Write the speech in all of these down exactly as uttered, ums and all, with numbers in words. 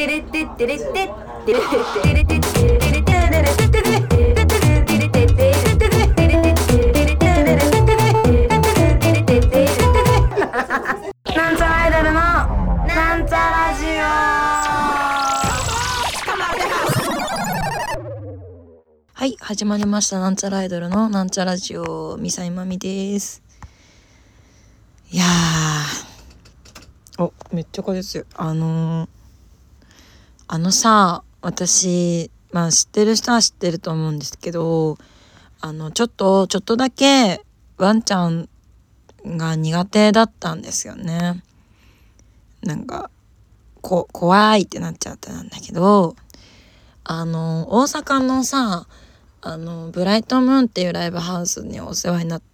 なんちゃらアイドルのなんちゃラジオ。はい、始まりました。なんちゃらアイドルのなんちゃラジオ、みさいまみです。いやー、お、めっちゃこれですよ。あのー、あのさ、私、まあ知ってる人は知ってると思うんですけど、あの、ちょっと、ちょっとだけワンちゃんが苦手だったんですよね。なんか、こ、怖いってなっちゃったんだけど、あの、大阪のさ、あの、ブライトムーンっていうライブハウスにお世話になった、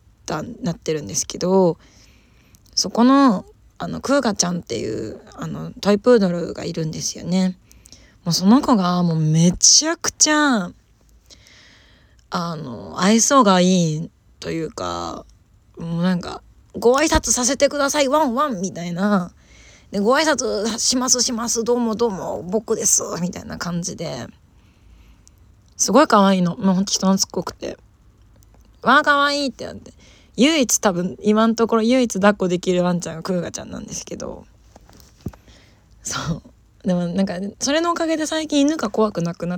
なってるんですけど、そこの、あの、クーガちゃんっていう、あの、トイプードルがいるんですよね。もうその子がもうめちゃくちゃ、あの、愛想がいいというか、もうなんか、ご挨拶させてください、ワンワンみたいな。で、ご挨拶しますします、どうもどうも、僕です、みたいな感じで。すごい可愛いの。もうほんと人懐っこくて。わあ、可愛いってなって。唯一多分、今のところ唯一抱っこできるワンちゃんがクーガちゃんなんですけど。そう。でもなんか、それのおかげで最近犬が怖くなくなって、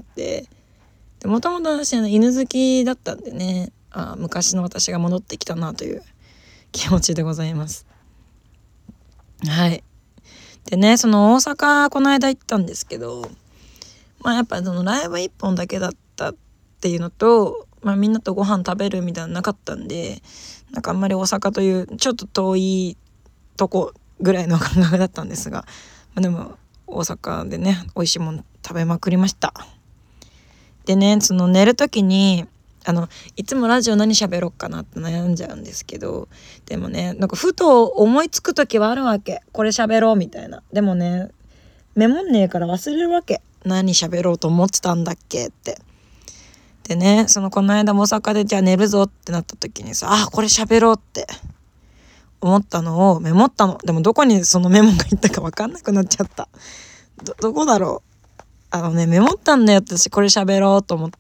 もともと私は犬好きだったんでね、あ、昔の私が戻ってきたなという気持ちでございます。はい。でね、その大阪この間行ったんですけど、まあやっぱそのライブ一本だけだったっていうのと、まあみんなとご飯食べるみたいなのなかったんで、なんかあんまり大阪というちょっと遠いとこぐらいの感覚だったんですが、まあ、でも大阪でね、美味しいもの食べまくりました。でね、その寝る時に、あのいつもラジオ何喋ろうかなって悩んじゃうんですけど、でもね、なんかふと思いつく時はあるわけ。これ喋ろうみたいな。でもね、メモんねえから忘れるわけ。何喋ろうと思ってたんだっけって。でね、そのこの間大阪でじゃあ寝るぞってなった時にさ、あ、これ喋ろうって思ったのをメモったの。でもどこにそのメモがいったか分かんなくなっちゃった。ど、どこだろう。あのね、メモったんだよ私、これ喋ろうと思って。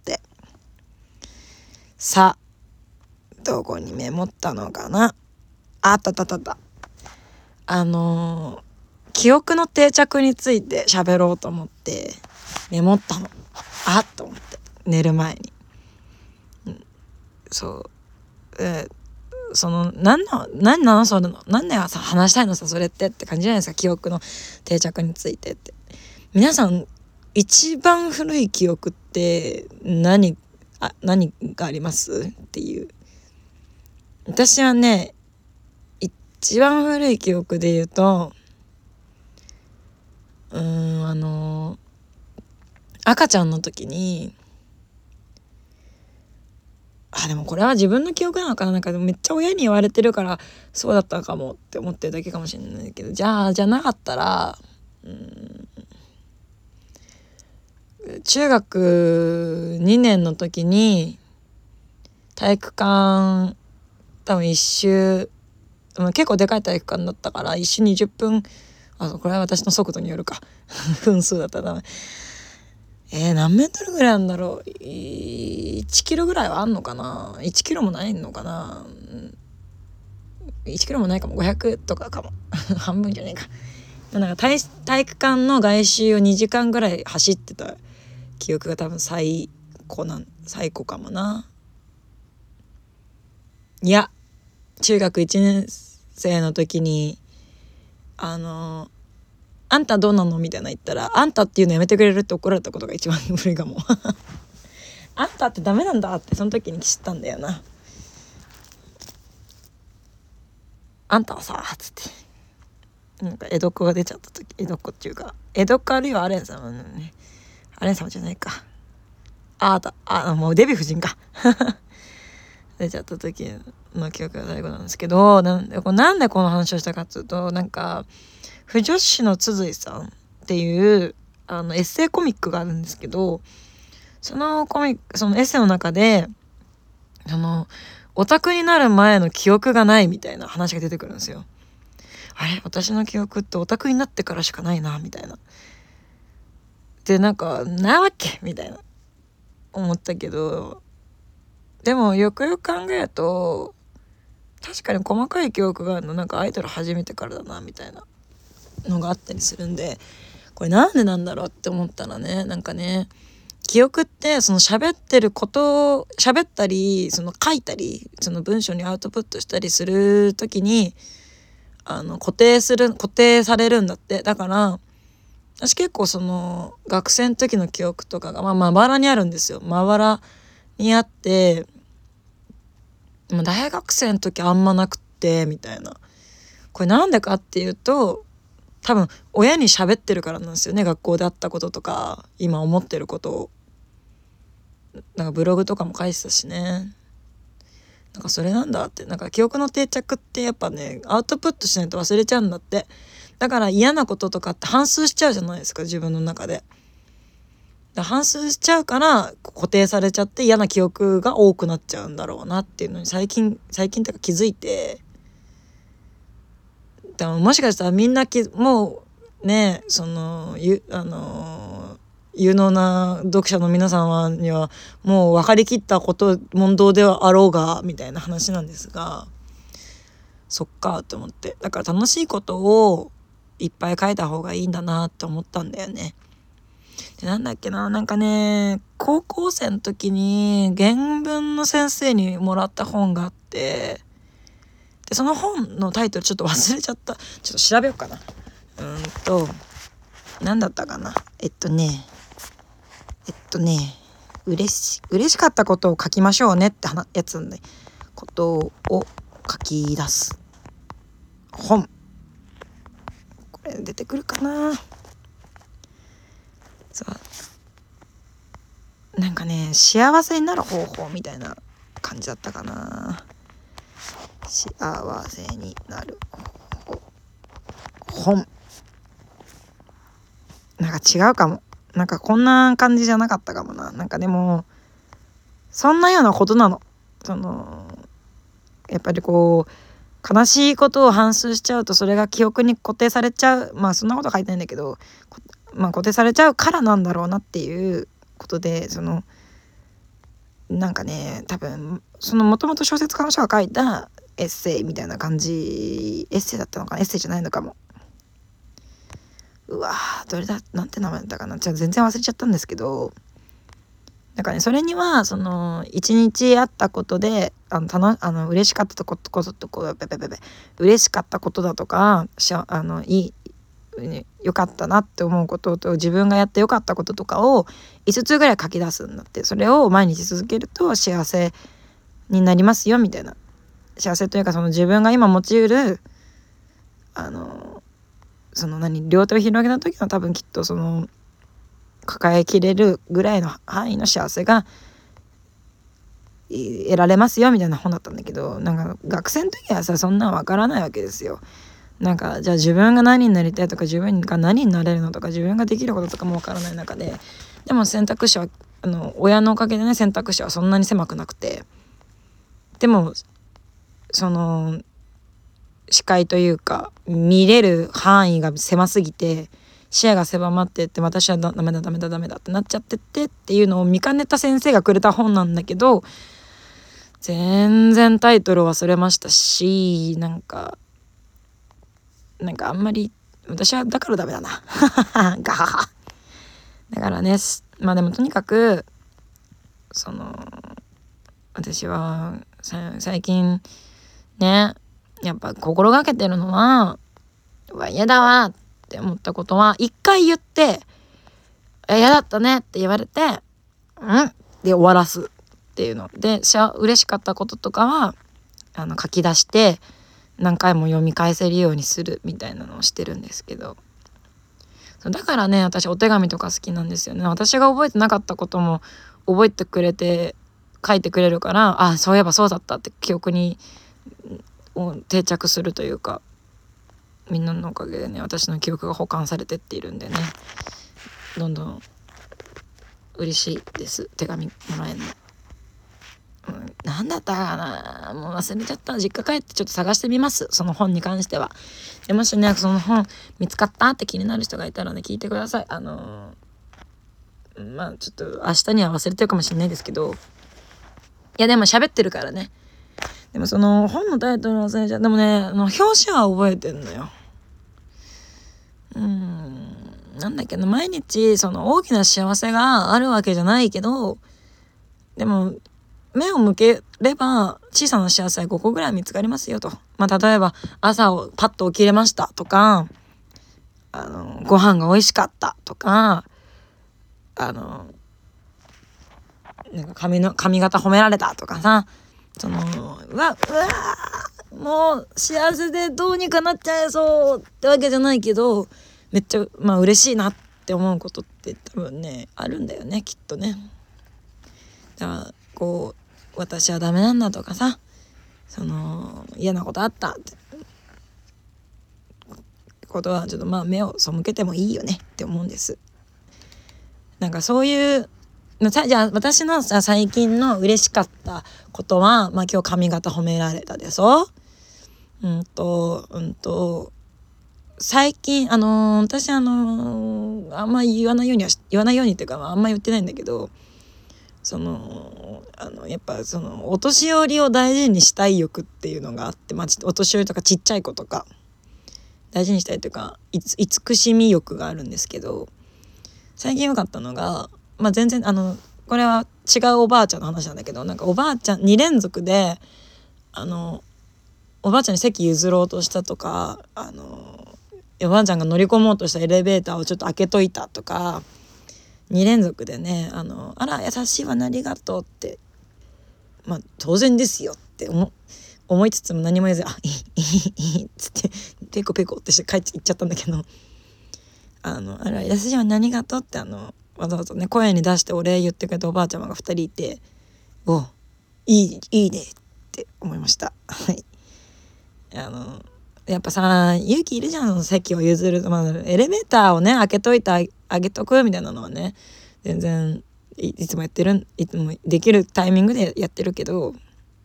さあ、どこにメモったのかな。あったたたた。あのー、記憶の定着について喋ろうと思ってメモったの。あっと思って、寝る前に。うん、そう。えー、その、なんな、なんなのそれの、なんでさ、話したいのさ、それってって感じじゃないですか、記憶の定着についてって。皆さん、一番古い記憶って何、あ、何がありますっていう。私はね、一番古い記憶で言うと、うーん、あの、赤ちゃんの時に、あ、でもこれは自分の記憶なのかな、なんかめっちゃ親に言われてるからそうだったかもって思ってるだけかもしれないけど、じゃあ、じゃなかったら、うーん、中学にねんの時に体育館多分一周、結構でかい体育館だったから一周にじゅっぷん、あ、これは私の速度によるか分数だったらえー、何メートルぐらいなんだろう、いちキロぐらいはあんのかな、いちキロもないのかな、いちキロもないかも、ごひゃくとかかも半分じゃないか。なんか 体, 体育館の外周をにじかんぐらい走ってた記憶が多分最古なん最古かもな。いや、中学いちねん生の時にあのあんたどうなのみたいな言ったら、あんたっていうのやめてくれるって怒られたことが一番古いかもあんたってダメなんだってその時に知ったんだよな。あんたはさつってなんか江戸っ子が出ちゃった時、江戸っ子っていうか江戸っ子あるいはアレン様のね、アレン様じゃないか、あーた、あ、もうデヴィ夫人か出ちゃった時の記憶が最後なんですけど、なんでなんでこの話をしたかっていうと、なんか不女子の筒井さんっていうあのエッセイコミックがあるんですけど、そのコミック、そのエッセイの中で、あのオタクになる前の記憶がないみたいな話が出てくるんですよ。あれ、私の記憶ってオタクになってからしかないなみたいな。 でなんかなわけみたいな思ったけど、でもよくよく考えると確かに細かい記憶があるのなんかアイドル始めてからだなみたいなのがあったりするんで、これなんでなんだろうって思ったらね、なんかね、記憶ってその喋ってることを喋ったりその書いたりその文章にアウトプットしたりするときにあの固定する固定されるんだって。だから私結構その学生の時の記憶とかがまあまばらにあるんですよ。まばらにあって、もう大学生の時あんまなくってみたいな。これなんでかっていうと多分親に喋ってるからなんですよね。学校であったこととか今思ってることをなんかブログとかも書いてたしね。なんかそれなんだって、なんか記憶の定着ってやっぱねアウトプットしないと忘れちゃうんだって。だから嫌なこととかって反芻しちゃうじゃないですか、自分の中で。だ反芻しちゃうから固定されちゃって嫌な記憶が多くなっちゃうんだろうなっていうのに最近最近ってか気づいて、でももしかしたらみんなきもうねそのゆあの有能な読者の皆様にはもう分かりきったこと問答ではあろうがみたいな話なんですが、そっかと思って、だから楽しいことをいっぱい書いた方がいいんだなって思ったんだよね。でなんだっけな、なんかね高校生の時に原文の先生にもらった本があって、でその本のタイトルちょっと忘れちゃった。ちょっと調べようかな。うーんとなんだったかな。えっとねえっとね嬉し嬉しかったことを書きましょうねってやつなんで、ことを書き出す本、これ出てくるかな。さあなんかね幸せになる方法みたいな感じだったかな。幸せになる方法本、なんか違うかも。なんかこんな感じじゃなかったかもな。なんかでもそんなようなことなの。そのやっぱりこう悲しいことを反芻しちゃうとそれが記憶に固定されちゃう。まあそんなこと書いてないんだけど、まあ固定されちゃうからなんだろうなっていうことで、そのなんかね多分そのもともと小説家の人が書いたエッセイみたいな感じ、エッセイだったのかな、エッセイじゃないのかも。うわーどれだなんて名前だったかな、じゃあ全然忘れちゃったんですけど、なんかねそれにはその一日あったことであのたのあの嬉しかったとことこととこべべべべ嬉しかったことだとかしゃあのいいよかったなって思うことと自分がやってよかったこととかをいつつぐらい書き出すんだって。それを毎日続けると幸せになりますよみたいな。幸せというかその自分が今持ちうるあのその何両手を広げた時の多分きっとその抱えきれるぐらいの範囲の幸せが得られますよみたいな本だったんだけど、なんか学生の時はさそんなんわからないわけですよ。なんかじゃあ自分が何になりたいとか自分が何になれるのとか自分ができることとかもわからない中で、でも選択肢はあの親のおかげでね選択肢はそんなに狭くなくて、でもその視界というか見れる範囲が狭すぎて視野が狭まってって私はダメだダメだダメだってなっちゃってってっていうのを見かねた先生がくれた本なんだけど、全然タイトル忘れましたし、なんかなんかあんまり私はだからダメだなガハハ。だからねまあでもとにかくその私は最近ねやっぱ心がけてるのはうわ嫌だわって思ったことは一回言って嫌だったねって言われてうんで終わらすっていうので、しゃ嬉しかったこととかはあの書き出して何回も読み返せるようにするみたいなのをしてるんですけど、そうだからね私お手紙とか好きなんですよね。私が覚えてなかったことも覚えてくれて書いてくれるから、あそういえばそうだったって記憶に定着するというか、みんなのおかげでね私の記憶が保管されてっているんでね、どんどん嬉しいです手紙もらえるの。うん、なんだったかなもう忘れちゃった。実家帰ってちょっと探してみますその本に関しては。でもしねその本見つかったって気になる人がいたらね聞いてください。あのまあちょっと明日には忘れてるかもしれないですけど、いやでも喋ってるからね。でもその本のタイトル忘れちゃう。でもね、あの表紙は覚えてんのよ。うーん、なんだっけな、毎日その大きな幸せがあるわけじゃないけど、でも目を向ければ小さな幸せはごこぐらい見つかりますよと。まあ例えば朝をパッと起きれましたとか、あのご飯が美味しかったとか、あのなんか髪の髪型褒められたとかさ、そのうわうわもう幸せでどうにかなっちゃいそうってわけじゃないけど、めっちゃまあ嬉しいなって思うことって多分ねあるんだよね、きっとね。だからこう私はダメなんだとかさ、その嫌なことあったってことはちょっとまあ目を背けてもいいよねって思うんです。なんかそういうじゃあ私のさ最近の嬉しかったことは、まあ今日髪型褒められたでしょ。うんとうんと最近あのー、私あのー、あんま言わないようには言わないようにっていうか、まあ、あんま言ってないんだけど、そのあのやっぱそのお年寄りを大事にしたい欲っていうのがあって、まあ、お年寄りとかちっちゃい子とか大事にしたいというか慈しみ欲があるんですけど、最近良かったのが、まあ、全然あのこれは違うおばあちゃんの話なんだけど、なんかおばあちゃんに連続であのおばあちゃんに席譲ろうとしたとか、あのおばあちゃんが乗り込もうとしたエレベーターをちょっと開けといたとかに連続でね、あのあら優しいわねありがとうって、まあ当然ですよって思思いつつも何も言えず、あいいいいいいっつってペコペコってして帰って行っちゃったんだけど、あのあら優しいわねありがとうってあのわざわざね声に出してお礼言ってくれたおばあちゃまがふたりいて、おいいいいねって思いました。はい。あのやっぱさ勇気いるじゃん、席を譲る、まあ、エレベーターをね開けといてあげとくみたいなのはね全然 い, いつもやってるいつもできるタイミングでやってるけど、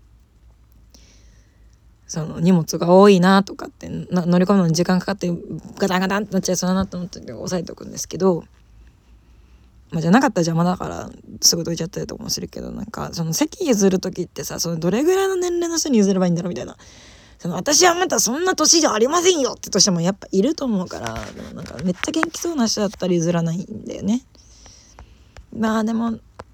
その荷物が多いなとかってな乗り込むのに時間かかってガタンガタンってなっちゃいそうだなと思って押さえておくんですけど、まあ、じゃなかったら邪魔だからすぐどいちゃったりとかもするけど、なんかその席譲る時ってさ、そのどれぐらいの年齢の人に譲ればいいんだろうみたいな、その私はまたそんな年じゃありませんよって年もやっぱいると思うから、でもなんかめっちゃ元気そうな人だったら譲らないんだよね。まあでも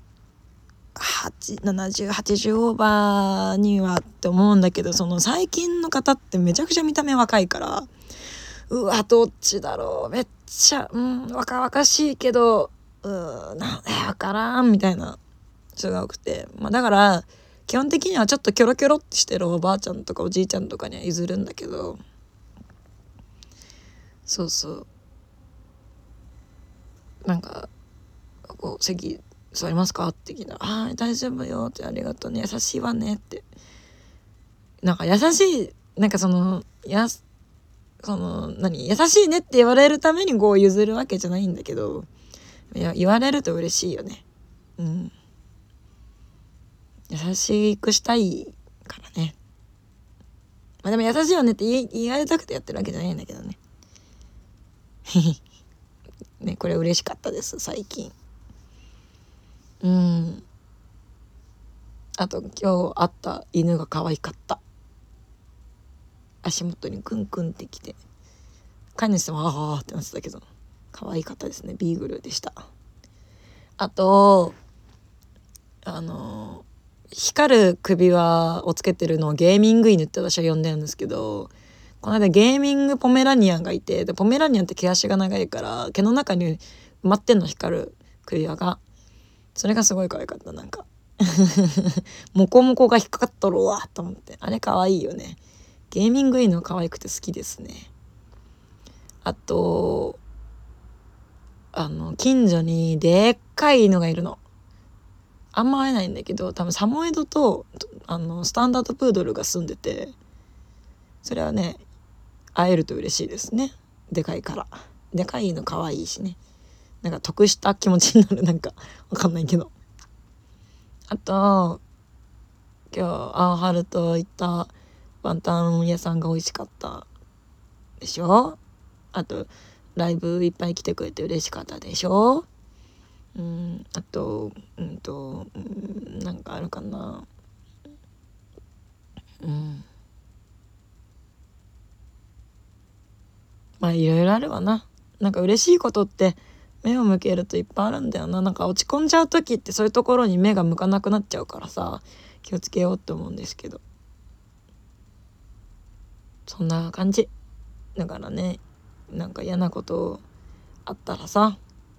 ななじゅう、はちじゅうオーバーにはって思うんだけど、その最近の方ってめちゃくちゃ見た目若いから、うわどっちだろう、めっちゃうん若々しいけどうーなんでわからんみたいな人が多くて、まあだから基本的にはちょっとキョロキョロってしてるおばあちゃんとかおじいちゃんとかには譲るんだけど、そうそうなんかこう席座りますかって聞いたら、あー大丈夫よって、ありがとうね優しいわねって、なんか優しいなんかそのやその何優しいねって言われるためにこう譲るわけじゃないんだけど、いや言われると嬉しいよね。うん優しくしたいからね。まあでも優しいよねって言い言われたくてやってるわけじゃないんだけどね。ねこれ嬉しかったです最近。うん。あと今日会った犬が可愛かった。足元にクンクンってきて、飼い主さんはああってなってたけど可愛かったですね。ビーグルでした。あとあの光る首輪をつけてるのをゲーミング犬って私は呼んでるんですけど、この間ゲーミングポメラニアンがいて、でポメラニアンって毛足が長いから毛の中に埋まってんの光る首輪が、それがすごい可愛かった。なんかモコモコが引っかかっとるわと思って、あれ可愛いよね。ゲーミング犬可愛くて好きですね。あとあの近所にでっかい犬がいるの。あんま会えないんだけど、多分サモエドとあのスタンダードプードルが住んでて、それはね会えると嬉しいですね。でかいからでかいの可愛いしね、なんか得した気持ちになる、なんかわかんないけど。あと今日青春と行ったワンタン屋さんが美味しかったでしょ。あとライブいっぱい来てくれて嬉しかったでしょ。 うん、あとうんと、うん、なんかあるかな。うんまあいろいろあるわな。なんか嬉しいことって目を向けるといっぱいあるんだよな。なんか落ち込んじゃう時ってそういうところに目が向かなくなっちゃうからさ、気をつけようって思うんですけど、そんな感じだからね。なんか嫌なことあったらさ、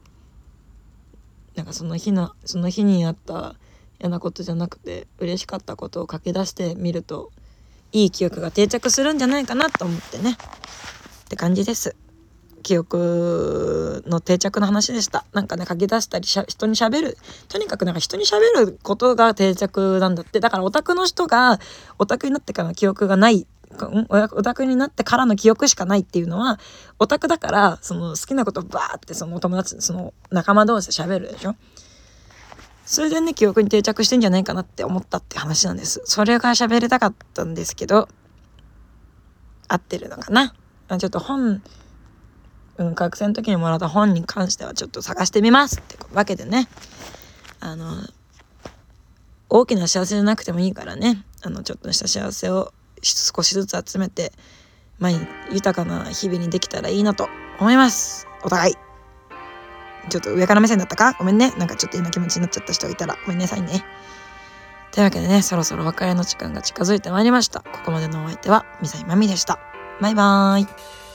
なんかその日のその日にあった嫌なことじゃなくて嬉しかったことを書き出してみるといい記憶が定着するんじゃないかなと思ってねって感じです。記憶の定着の話でした。なんかね、書き出したりしゃ人に喋る、とにかくなんか人に喋ることが定着なんだって。だからオタクの人がオタクになってからの記憶がない、オタクになってからの記憶しかないっていうのは、オタクだからその好きなことをバーってその友達、その仲間同士で喋るでしょ。それでね、記憶に定着してんじゃないかなって思ったって話なんです。それが喋りたかったんですけど、合ってるのかな。ちょっと本うん、学生の時にもらった本に関してはちょっと探してみますってわけでね、あの大きな幸せじゃなくてもいいからね、あのちょっとした幸せを少しずつ集めて毎日豊かな日々にできたらいいなと思います。お互いちょっと上から目線だったかごめんね。なんかちょっと嫌な気持ちになっちゃった人がいたらごめんなさいね。というわけでね、そろそろ別れの時間が近づいてまいりました。ここまでのお相手はミサイマミでした。バイバーイ。